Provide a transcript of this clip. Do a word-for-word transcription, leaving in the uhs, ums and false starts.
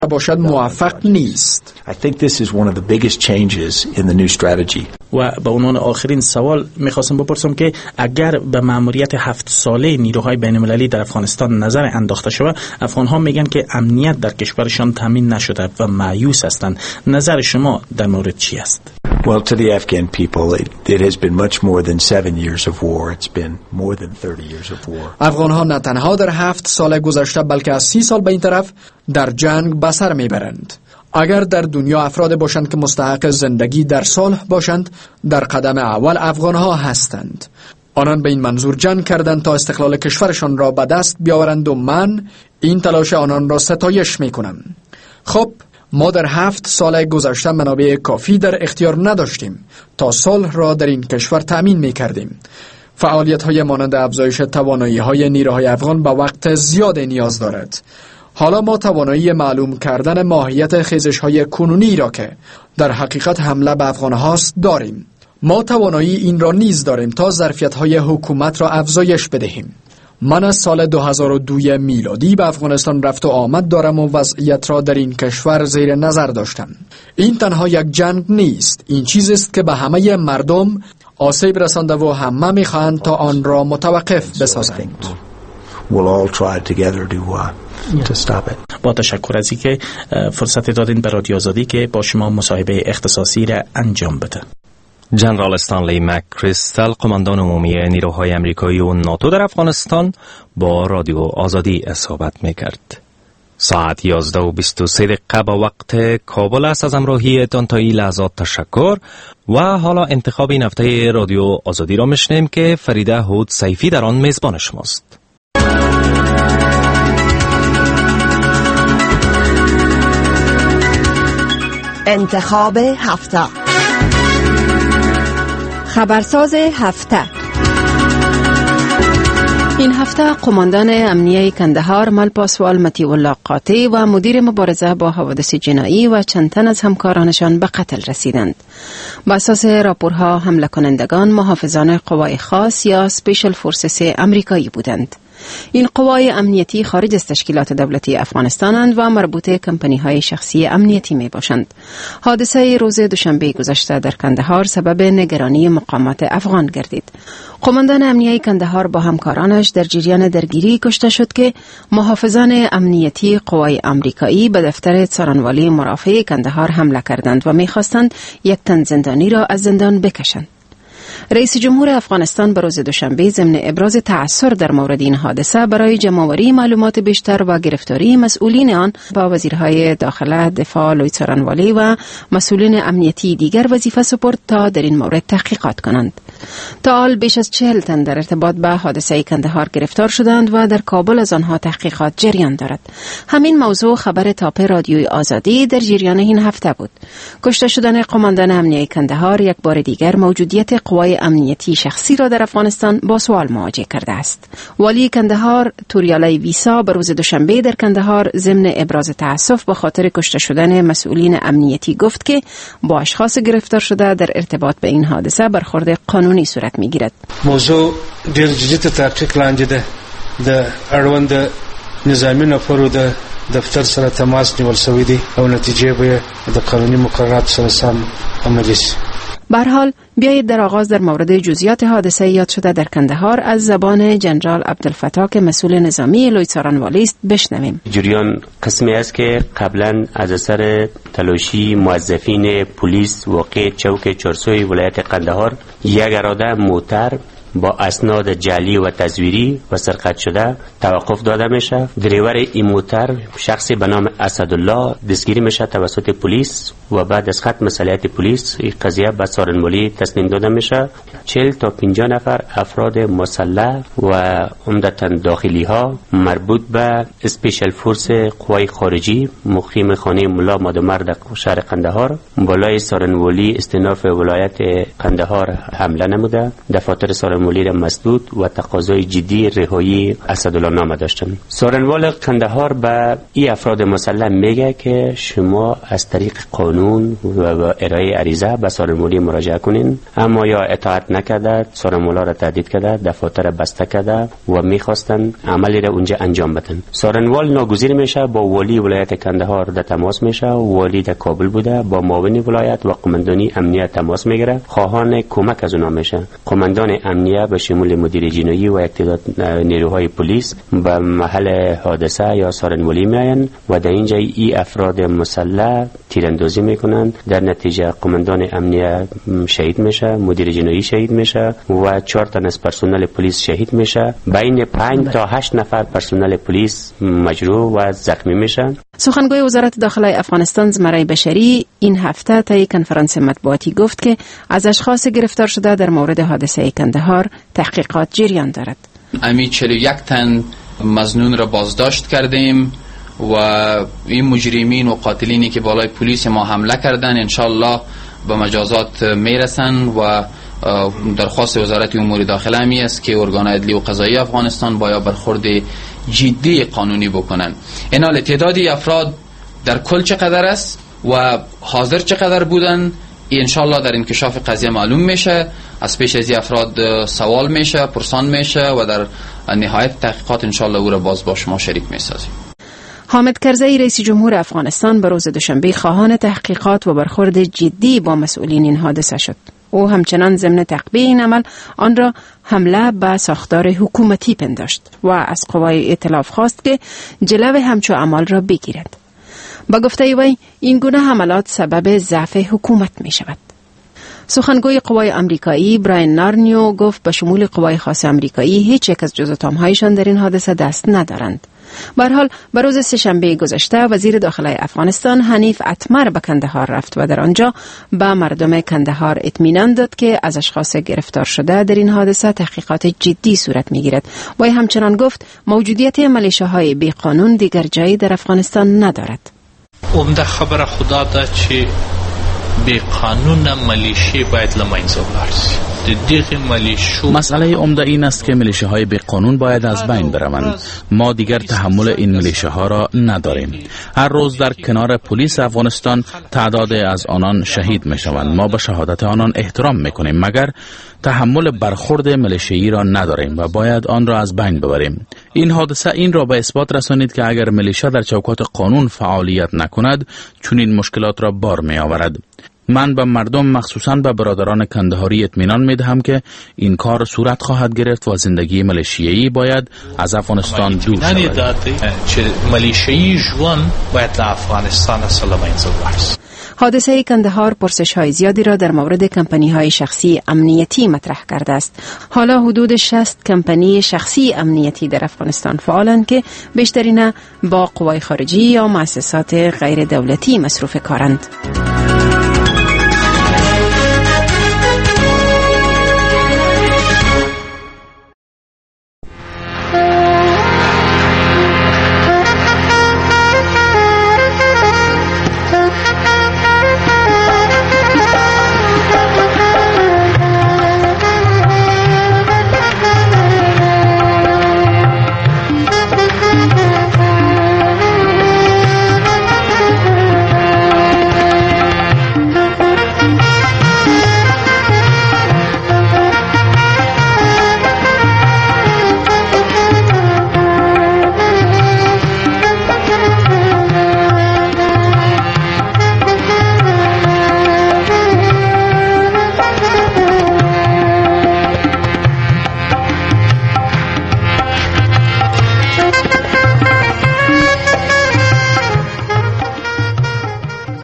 باشد موفق نیست. I think this is one of the biggest changes in the new strategy. و به عنوان آخرین سوال میخواستم بپرسم که اگر به مأموریت هفت ساله نیروهای بین‌المللی در افغانستان نظر انداخته شود، افغان‌ها میگن که امنیت در کشورشان تامین نشده و مایوس هستند. نظر شما در مورد چی است؟ Well, to the Afghan people, it, it has been much more than seven years of war. It's been more than thirty years of war. افغان‌ها نه تنها در هفت سال گذشته بلکه از سی سال به این طرف در جنگ به سر میبرند. اگر در دنیا افراد باشند که مستحق زندگی در صلح باشند، در قدم اول افغان‌ها هستند. آنان به این منظور جنگ کردند تا استقلال کشورشان را به دست بیاورند و من این تلاش آنان را ستایش میکنم. خب ما در هفت سال گذشته منابع کافی در اختیار نداشتیم تا صلح را در این کشور تأمین میکردیم. فعالیت‌های مانند افزایش توانایی‌های نیروهای افغان به وقت زیاد نیاز دارد. حالا ما توانایی معلوم کردن ماهیت خیزش‌های کنونی را که در حقیقت حمله به افغان‌هاست داریم. ما توانایی این را نیز داریم تا ظرفیت‌های حکومت را افزایش بدهیم. من از سال دو هزار و دو میلادی به افغانستان رفت و آمد دارم و وضعیت را در این کشور زیر نظر داشتم. این تنها یک جنگ نیست، این چیزی است که به همه مردم آسیب رسانده و همه می‌خواهند تا آن را متوقف بسازند. We'll all try together to uh, to stop it. با تشکر از اینکه فرصت دادین به رادیو آزادی که با شما مصاحبه اختصاصی را انجام بده. جنرال استانلی مک‌کریستل، قماندان عمومی نیروهای آمریکایی و ناتو در افغانستان، با رادیو آزادی صحبت می‌کرد. ساعت یازده و بیست و سه دقیقه با وقت کابل است. از همراهیتان تا این لحظات تشکر. و حالا انتخاب این هفته رادیو آزادی را میشنیم که فریده هود سیفی در آن میزبان شماست. انتخاب هفته، خبرساز هفته. این هفته قماندان امنیه کندهار ملپاسوال مطیع الله قاطع و مدیر مبارزه با حوادث جنایی و چند تن از همکارانشان به قتل رسیدند. بر اساس راپورها حمله کنندگان محافظان قوای خاص یا سپیشل فورسز امریکایی بودند. این قوای امنیتی خارج از تشکیلات دولتی افغانستانند و مربوط کمپانی‌های شخصی امنیتی می باشند. حادثه روز دوشنبه گذشته در کندهار سبب نگرانی مقامات افغان گردید. قماندان امنیه کندهار با همکارانش در جریان درگیری کشته شد که محافظان امنیتی قوای امریکایی به دفتر څارنوالی مرافع کندهار حمله کردند و می‌خواستند یک تن زندانی را از زندان بکشند. رئیس جمهور افغانستان به روز دوشنبه ضمن ابراز تأثر در مورد این حادثه برای جمع‌آوری معلومات بیشتر و گرفتاری مسئولین آن با وزیرهای داخله، دفاع، لوی څارنوالی و مسئولین امنیتی دیگر وظیفه سپرد تا در این مورد تحقیقات کنند. تا حال بیش از چهل تن در ارتباط به حادثه کندهار گرفتار شدند و در کابل از آنها تحقیقات جریان دارد. همین موضوع خبر تاپ رادیوی آزادی در جریان این هفته بود. کشته شدن قماندان امنیه کندهار یک بار دیگر موجودیت قوای امنیتی شخصی را در افغانستان با سوال مواجه کرده است. والی کندهار توریالای ویسا به روز دوشنبه در کندهار ضمن ابراز تأسف به خاطر کشته شدن مسئولین امنیتی گفت که با اشخاص گرفتار شده در ارتباط به این حادثه برخورد قانونی صورت میگیرد. موضوع ډیر جدي تحقیق لاندې ده. د اړوند نظامی نفرو د دفتر سره تماس نیول شوی دی او نتیجه به د قانوني مقررات سره سم عملی شي. به هر حال بیایید در آغاز در مورد جزئیات حادثه یاد شده در کندهار از زبان جنرال عبدالفتاح که مسئول نظامی لوی څارنوالی است بشنویم. جریان قسمی است که قبلا از اثر تلاشی موظفین پلیس واقع چوک چارسوی ولایت قندهار یک اراده موتر با اسناد جعلی و تصویری و سرقت شده توقف داده میشه. دریور این موتر شخصی به نام اسدالله دستگیری میشه توسط پلیس و بعد از ختم صلاحیت پلیس این قضیه به څارنوالی تسلیم داده میشه. چهل تا پنجاه نفر افراد مسلح و عمدتاً داخلی ها مربوط به اسپیشل فورس قوای خارجی مقیم خانه ملا مادمرد شهر قندهار بالای څارنوالی استیناف ولایت قندهار حمله نموده. دفاتر څارنوالی سارنوالی را مسدود و تقاضای جدی رهایی اسدالله نامه داشتند. سارنوال قندهار به این افراد مسلح میگه که شما از طریق قانون و با ارائه عریضه به سارنوالی مراجعه کنین، اما یا اطاعت نکرده، سارنوالا را تهدید کرده، دفاتر بسته کرده و میخواستن عملی را اونجا انجام بدن. سارنوال ناگزیر میشه، با والی ولایت قندهار در تماس میشه. والی در کابل بوده، با معاون ولایت و قماندانی امنیت تماس میگیره، خواهان کمک از اونا میشه. قماندان امنیت به شمول مدیر جنایی و یک تعداد نیروهای پلیس به محل حادثه یا سارنوالی میاین و در اینجا ای افراد مسلح تیراندازی میکنن. در نتیجه قماندان امنیت شهید میشه، مدیر جنایی شهید میشه و چهار تن از پرسنل پلیس شهید میشه. بین پنج تا هشت نفر پرسنل پلیس مجروح و زخمی میشن. سخنگوی وزارت داخله افغانستان زمره بشری این هفته طی کنفرانس مطبوعاتی گفت که از اشخاص گرفتار شده در مورد حادثه کندهار تحقیقات جریان دارد. امی چهل و یک تن مظنون را بازداشت کردیم و این مجرمین و قاتلینی که بالای پلیس ما حمله کردن انشالله به مجازات میرسن و درخواست وزارت امور داخله می است که ارگان عدلی و قضایی افغانستان باید برخورد جدی قانونی بکنن. این حال تعدادی افراد در کل چقدر است و حاضر چقدر بودن انشالله در انکشاف قضیه معلوم میشه. از پیش از این افراد سوال میشه، پرسان میشه و در نهایت تحقیقات انشالله او را باز با شما شریک میسازیم. حامد کرزی رئیس جمهور افغانستان به روز دوشنبه خواهان تحقیقات و برخورد جدی با مسئولین این حادثه شد. او همچنان ضمن تقبیه این عمل آن را حمله به ساختار حکومتی پنداشت و از قوای ائتلاف خواست که جلو همچو اعمال را بگیرد. با گفته وی این گونه حملات سبب ضعف حکومت می شود. سخنگوی قوای آمریکایی براین نارنیو گفت به شمول قوای خاص آمریکایی هیچ یک از جز اتم‌هایشان در این حادثه دست ندارند. به هر حال به روز سه‌شنبه گذشته وزیر داخله افغانستان حنیف اتمر به کندهار رفت و در آنجا به مردم کندهار اطمینان داد که از اشخاص گرفتار شده در این حادثه تحقیقات جدی صورت میگیرد. و همچنان گفت موجودیت ملیشه‌های بی قانون دیگر جایی در افغانستان ندارد. عمده خبر خدا ده چې بی قانون ملیشه باید لمنځه ولاړ شي. مسئله عمده این است که میلیشه های بی قانون باید از بین بروند. ما دیگر تحمل این میلیشه ها را نداریم. هر روز در کنار پلیس افغانستان تعداد از آنان شهید می شوند. ما به شهادت آنان احترام می کنیم، مگر تحمل برخورد میلیشه‌ای را نداریم و باید آن را از بین ببریم. این حادثه این را به اثبات رسانید که اگر میلیشه در چوکات قانون فعالیت نکند چنین مشکلات را بار می آورد. من به مردم مخصوصاً به برادران کندهاری اطمینان میدهم که این کار صورت خواهد گرفت و زندگی ملیشیایی باید از افغانستان دور شود. ملیشیایی ژوند باید افغانستان اصلا منځ حادثه کندهار پرسش های زیادی را در مورد کمپانی های شخصی امنیتی مطرح کرده است. حالا حدود شصت کمپانی شخصی امنیتی در افغانستان فعالند که بیشترین با قوای خارجی یا مؤسسات غیر دولتی مصروف کارند.